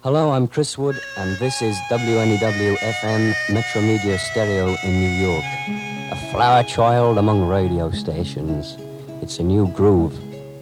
Hello, I'm Chris Wood, and this is WNEW FM Metro Media Stereo in New York. A flower child among radio stations. It's a new groove.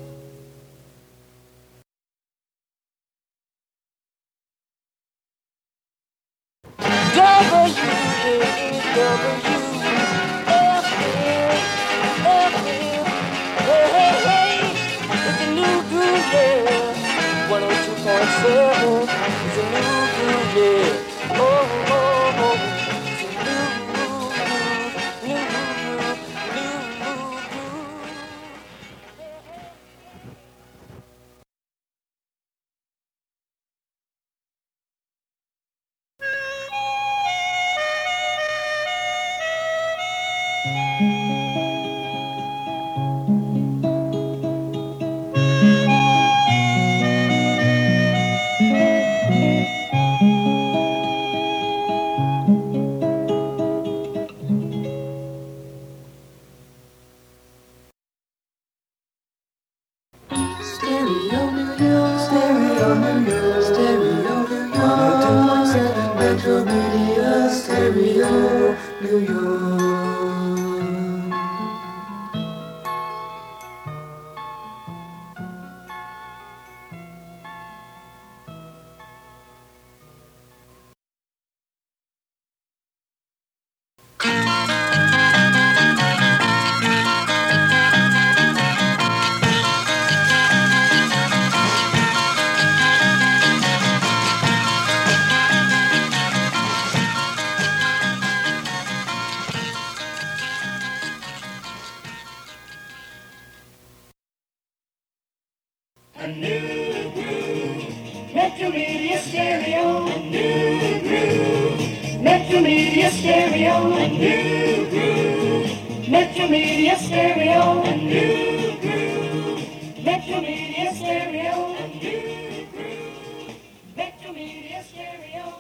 A new groove, Metro Media Stereo. A new groove, Metro Media Stereo. A new groove, Metro Media Stereo. A new groove, Metro Media Stereo. A new groove, Metro Media Stereo.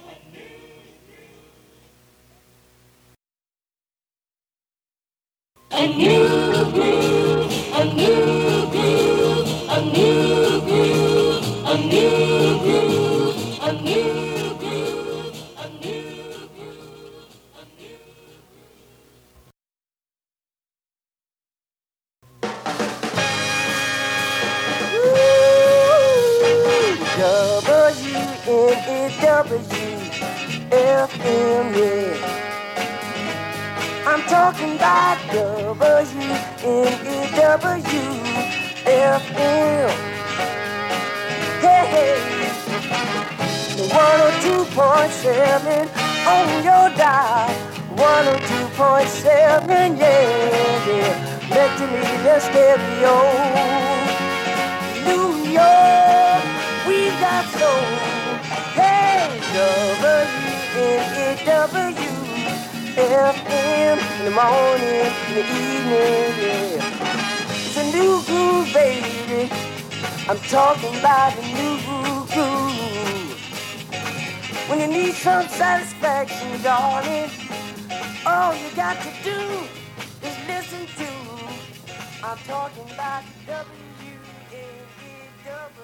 A new groove, a new groove, a new groove, a new groove, a new groove, a new groove, a new WNEW-FM, yeah. I'm talking about WNEW-FM. Hey, hey. 102.7 on your dial. 102.7, yeah, yeah. Metro Media Stereo. New York, we got soul. Hey, WNEW. FM in the morning, in the evening, yeah. It's a new groove, baby. I'm talking about a new groove. When you need some satisfaction, darling, all you got to do is listen to. I'm talking about WNEW.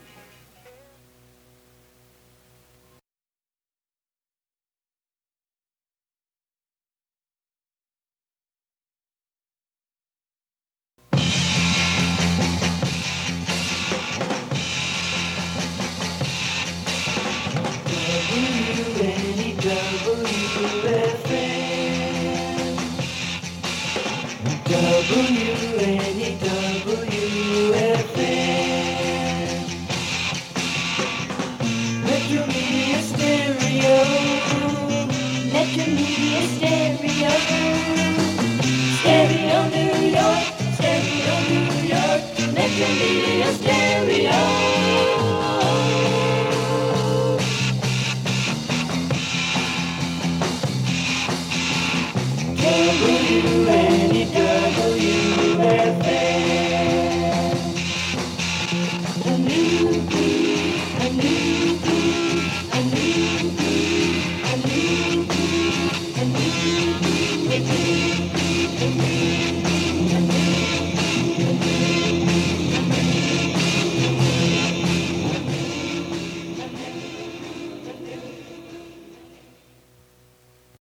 WNEW-FM. Metro Media Stereo. Metro Media Stereo. Stereo New York. Stereo New York. Metro Media Stereo.